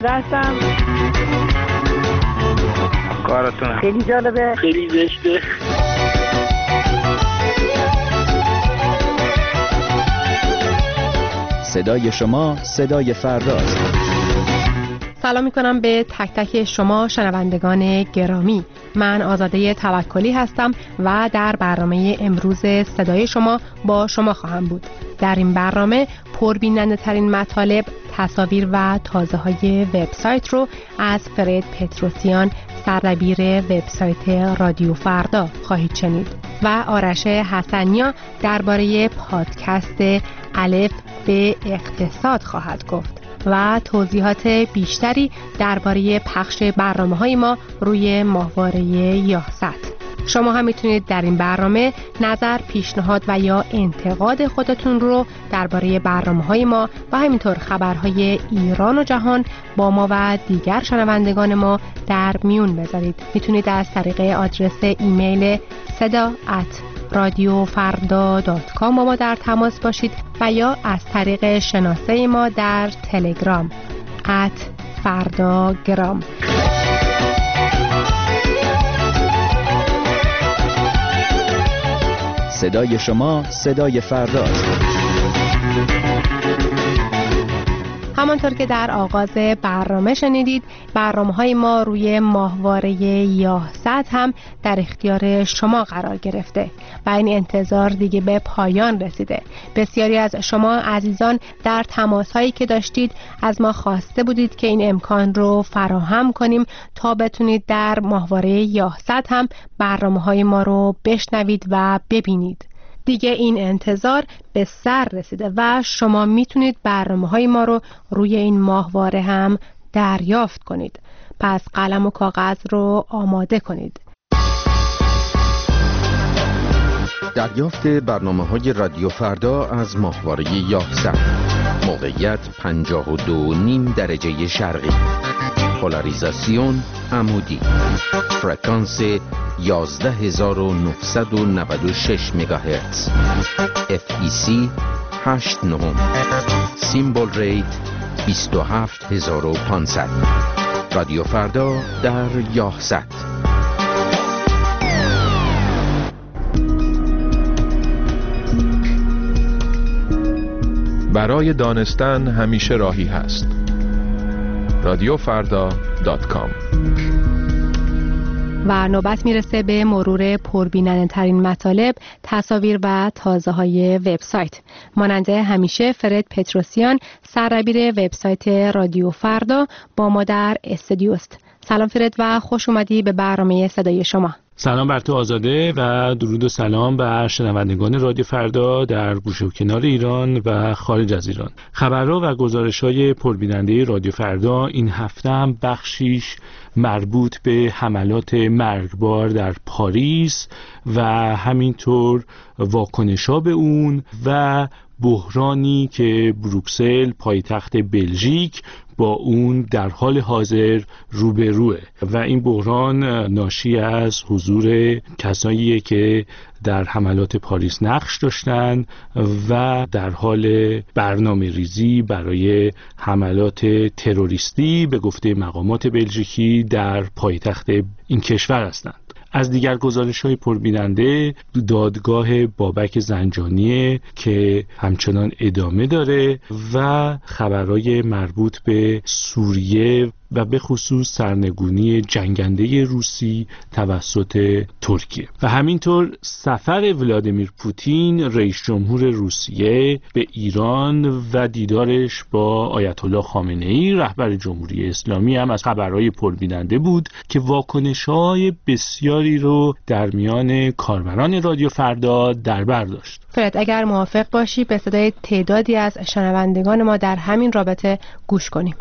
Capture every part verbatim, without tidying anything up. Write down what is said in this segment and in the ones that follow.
رستم کارتون خیلی جالبه، خیلی زشته. صدای شما صدای فرداست. سلام میکنم به تک تک شما شنوندگان گرامی. من آزاده توکلی هستم و در برنامه امروز صدای شما با شما خواهم بود. در این برنامه پربیننده ترین مطالب، تصاویر و تازه های وبسایت رو از فرید پتروسیان، سردبیر وبسایت رادیو فردا خواهید شنید و آرش حسنیا درباره پادکست الف به اقتصاد خواهد گفت و توضیحات بیشتری درباره پخش برنامه‌های ما روی ماهواره یاهصد. شما هم میتونید در این برنامه نظر، پیشنهاد و یا انتقاد خودتون رو درباره برنامه‌های ما و همینطور خبرهای ایران و جهان با ما و دیگر شنوندگان ما در میون بذارید. میتونید از طریق آدرس ایمیل صدا ات رادیو فردا دات کام با ما در تماس باشید و یا از طریق شناسه ما در تلگرام ات فرداگرام. صدای شما صدای فرداست. همانطور که در آغاز برنامه شنیدید، برنامه‌های ما روی ماهواره یاهصد هم در اختیار شما قرار گرفته و این انتظار دیگه به پایان رسیده. بسیاری از شما عزیزان در تماس‌هایی که داشتید از ما خواسته بودید که این امکان رو فراهم کنیم تا بتونید در ماهواره یاهصد هم برنامه‌های ما رو بشنوید و ببینید. دیگه این انتظار به سر رسیده و شما میتونید برنامه‌های ما رو روی این ماهواره هم دریافت کنید. پس قلم و کاغذ رو آماده کنید. دریافت برنامه‌های رادیو فردا از ماهواره یاهصد. موقعیت پنجاه و دو و نیم درجه شرقی. پولاریزاسیون عمودی. فرکانس یازده هزار و نهصد و نود و شش مگاهرتز. اف ای سی هشت نهم. سیمبل ریت بیست و هفت هزار و پانصد. رادیو فردا در یاهصد. برای دانستن همیشه راهی هست. رادیو فردا دات کام. و نوبت میرسه به مرور پربیننده ترین مطالب، تصاویر و تازه های وبسایت. ماننده همیشه فرید پتروسیان، سردبیر وبسایت رادیو فردا با ما در استودیو است. سلام فرید و خوش اومدی به برنامه صدای شما. سلام بر تو آزاده و درود و سلام بر شنوندگان رادیو فردا در گوشه و کنار ایران و خارج از ایران. خبرها و گزارش‌های پربیننده رادیو فردا این هفته هم بخشیش مربوط به حملات مرگبار در پاریس و همینطور واکنش‌ها به اون و بحرانی که بروکسل پایتخت بلژیک با اون در حال حاضر روبروه و این بحران ناشی از حضور کساییه که در حملات پاریس نقش داشتن و در حال برنامه ریزی برای حملات تروریستی به گفته مقامات بلژیکی در پایتخت این کشور هستند. از دیگر گزارش‌های پربیننده دادگاه بابک زنجانیه که همچنان ادامه داره و خبرهای مربوط به سوریه و به خصوص سرنگونی جنگنده روسی توسط ترکیه و همینطور سفر ولادیمیر پوتین رئیس جمهور روسیه به ایران و دیدارش با آیت الله خامنه‌ای رهبر جمهوری اسلامی هم از خبرهای پربیننده بود که واکنش‌های بسیاری رو در میان کاربران رادیو فردا در بر داشت. فرید اگر موافق باشی به صدای تعدادی از شنوندگان ما در همین رابطه گوش کنیم.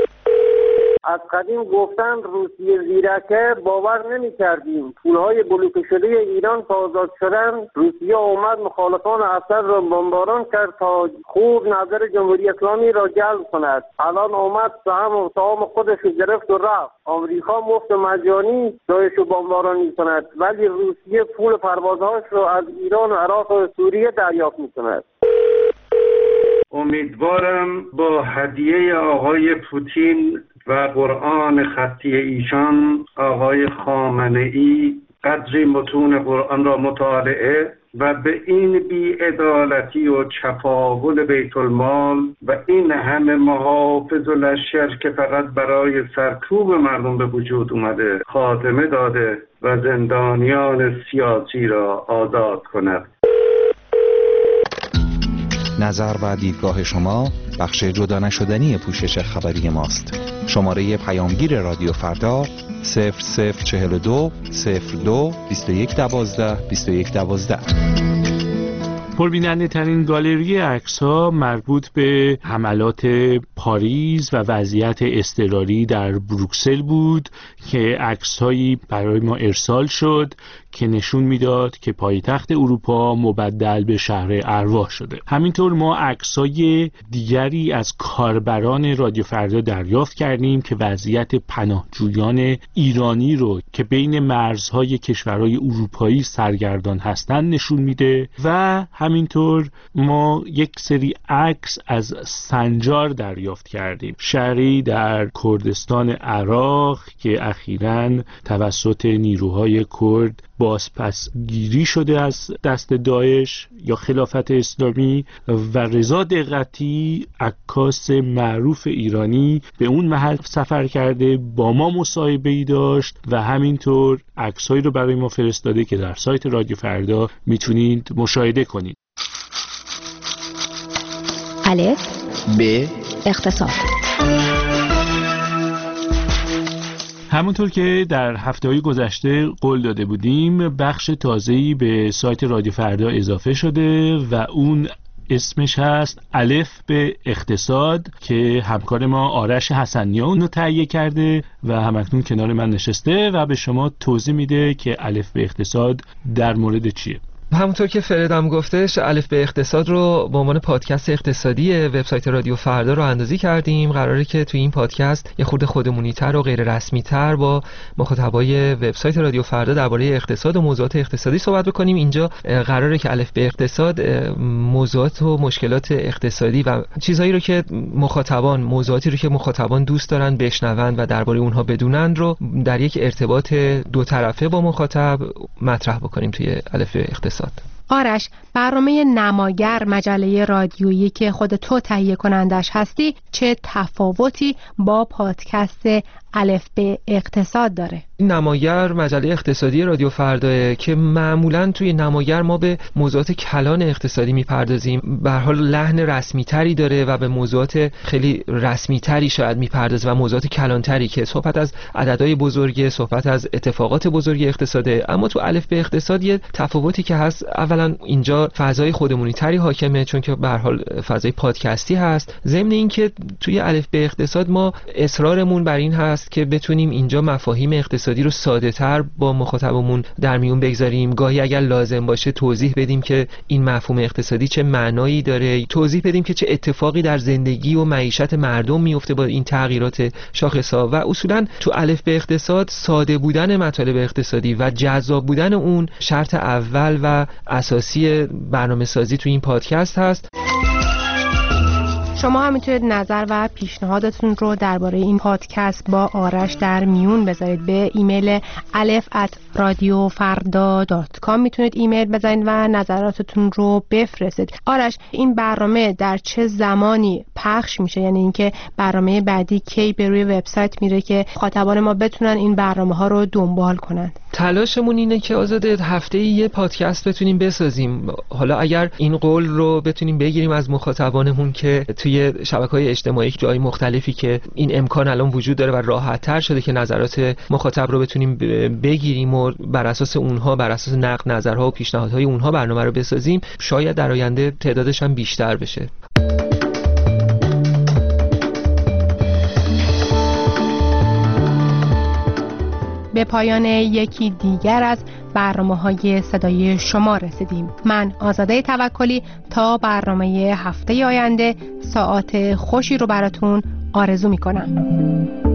از قدیم گفتند روسیه زیرکه، باور نمی کردیم. پولهای بلوکه شده ایران که آزاد شدن، روسیه اومد مخالفان اسد را بمباران کرد تا خوب نظر جمهوری اسلامی را جلب کند. الان اومد سهم و سهام خودش گرفت و رفت. آمریکا مفت مجانی جایشو بمبارانی کند، ولی روسیه پول پروازهاش را از ایران و عراق و سوریه دریافت می کند. امیدوارم با هدیه آقای پوتین و قرآن خطی ایشان آقای خامنه‌ای قدری متون قرآن را مطالعه و به این بی‌عدالتی و چپاول بیت المال و این همه محافظ و لشکر که فقط برای سرکوب مردم به وجود اومده خاتمه داده و زندانیان سیاسی را آزاد کند. نظر و دیدگاه شما بخش جدا نشدنی پوشش خبری ماست. شماره پیامگیر رادیو فردا صفر صفر چهل و دو صفر دو بیست و یک دوازده بیست و یک دوازده. پربیننده ترین گالری عکس ها مربوط به حملات پاریس و وضعیت اضطراری در بروکسل بود که عکس هایی برای ما ارسال شد که نشون میداد که پایتخت اروپا مبدل به شهر ارواح شده. همینطور ما عکسای دیگری از کاربران رادیو فردا دریافت کردیم که وضعیت پناهجویان ایرانی رو که بین مرزهای کشورهای اروپایی سرگردان هستند نشون میده و همینطور ما یک سری عکس از سنجار دریافت کردیم، شهری در کردستان عراق که اخیراً توسط نیروهای کرد بازپسگیری شده از دست داعش یا خلافت اسلامی. و رضا دقتی عکاس معروف ایرانی به اون محل سفر کرده، با ما مصاحبه‌ای داشت و همینطور عکسایی رو برای ما فرستاده که در سایت رادیو فردا میتونید مشاهده کنید. الف ب اقتصاد. همونطور که در هفته‌های گذشته قول داده بودیم، بخش تازه‌ای به سایت رادیو فردا اضافه شده و اون اسمش هست الف به اقتصاد که همکار ما آرش حسنی‌ها اون رو تهیه کرده و همکنون کنار من نشسته و به شما توضیح میده که الف به اقتصاد در مورد چیه. همونطور که فردم گفتش، الف به اقتصاد رو به عنوان پادکست اقتصادی وبسایت رادیو فردا رو اندازی کردیم. قراره که توی این پادکست یه خورده خودمونی‌تر و غیر رسمی‌تر با مخاطبای وبسایت رادیو فردا درباره اقتصاد و موضوعات اقتصادی صحبت بکنیم. اینجا قراره که الف به اقتصاد موضوعات و مشکلات اقتصادی و چیزهایی رو که مخاطبان موضوعاتی رو که مخاطبان دوست دارن بشنوند و درباره اونها بدونن رو در یک ارتباط دو طرفه با مخاطب مطرح بکنیم توی الف به اقتصاد. آرش، برنامه نماگر مجله رادیویی که خود تو تهیه کنندش هستی چه تفاوتی با پادکست الف به اقتصاد داره؟ نماگر مجله اقتصادی رادیو فردا که معمولاً توی نماگر ما به موضوعات کلان اقتصادی میپردازیم، به هر حال لحن رسمی تری داره و به موضوعات خیلی رسمی تری شاید میپردازه و موضوعات کلان تری که صحبت از عددهای بزرگه، صحبت از اتفاقات بزرگ اقتصاده. اما تو الف به اقتصاد یه تفاوتی که هست، اولا اینجا فضای خودمونی تری حاکمه چون که به هر حال فضای پادکستی هست. ضمن اینکه توی الف به اقتصاد ما اصرارمون بر این هست که بتونیم اینجا مفاهیم اقتصادی رو ساده تر با مخاطبمون در میون بگذاریم. گاهی اگر لازم باشه توضیح بدیم که این مفهوم اقتصادی چه معنایی داره، توضیح بدیم که چه اتفاقی در زندگی و معیشت مردم میفته با این تغییرات شاخص‌ها. و اصولاً تو الف به اقتصاد ساده بودن مطالب اقتصادی و جذاب بودن اون شرط اول و اساسی برنامه‌سازی تو این پادکست هست. شما هم میتونید نظر و پیشنهادتون رو درباره این پادکست با آرش در میون بذارید. به ایمیل الف ات رادیو فردا دات کام میتونید ایمیل بزنید و نظراتتون رو بفرستید. آرش، این برنامه در چه زمانی پخش میشه؟ یعنی اینکه برنامه بعدی کی به روی وبسایت میره که مخاطبان ما بتونن این برنامه ها رو دنبال کنند؟ تلاشمون اینه که آزاده هفته‌ای یه پادکست بتونیم بسازیم. حالا اگر این قول رو بتونیم بگیریم از مخاطبانمون که توی شبکه‌های اجتماعی جای مختلفی که این امکان الان وجود داره و راحت‌تر شده که نظرات مخاطب رو بتونیم بگیریم و بر اساس اونها، بر اساس نقد نظرها و پیشنهادهای اونها برنامه رو بسازیم، شاید در آینده تعدادش هم بیشتر بشه. به پایان یکی دیگر از برنامه‌های صدای شما رسیدیم. من آزاده توکلی تا برنامه هفته آینده ساعات خوشی رو براتون آرزو می‌کنم.